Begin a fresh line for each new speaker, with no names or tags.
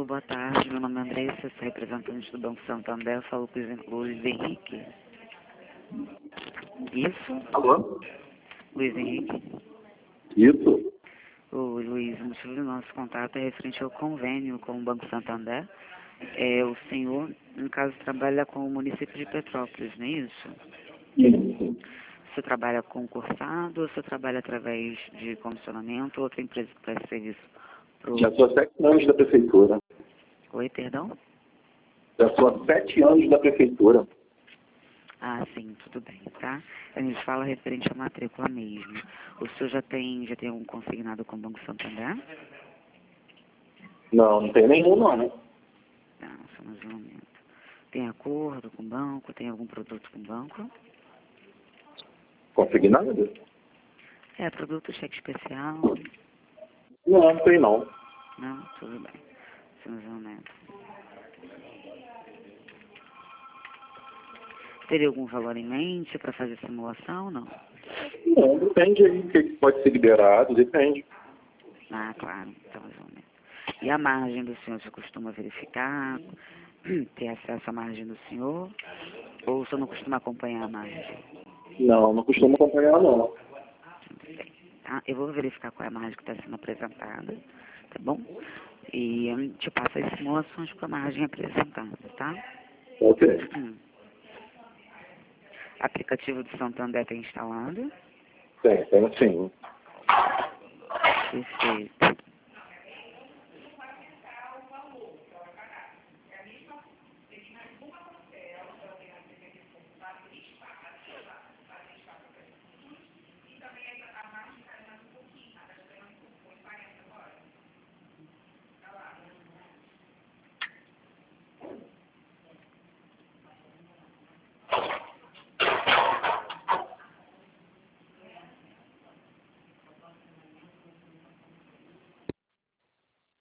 Alô, boa tarde. Meu nome é Andressa, sou representante do Banco Santander. Eu falo com o Luiz Henrique. Isso?
Alô?
Luiz Henrique?
Isso.
Ô, Luiz, o motivo do nosso contato é referente ao convênio com o Banco Santander. O senhor, no caso, trabalha com o município de Petrópolis, não é isso?
Isso.
Você trabalha concursado ou você trabalha através de comissionamento ou outra empresa que presta serviço?
Já sou há 7 anos da prefeitura.
Oi, perdão?
Já sou há 7 anos da prefeitura.
Ah, sim, tudo bem, tá? A gente fala referente à matrícula mesmo. O senhor já tem um consignado com o Banco Santander?
Não, não tem nenhum não.
Não, só mais um momento. Tem acordo com o banco? Tem algum produto com o banco?
Consignado?
Produto cheque especial?
Não, não tem não.
Não, tudo bem. Só mais um momento. Teria algum valor em mente para fazer simulação ou não?
Não, depende aí do que pode ser liberado, depende.
Ah, claro, então mais um momento. E a margem do senhor, você costuma verificar, ter acesso à margem do senhor? Ou o senhor não costuma acompanhar a margem?
Não, não costumo acompanhar não.
Tá? Eu vou verificar qual é a margem que está sendo apresentada, tá bom? E eu te passo as simulações com a margem apresentada, tá?
Ok.
Aplicativo do Santander tem instalado?
Tem sim.
Perfeito.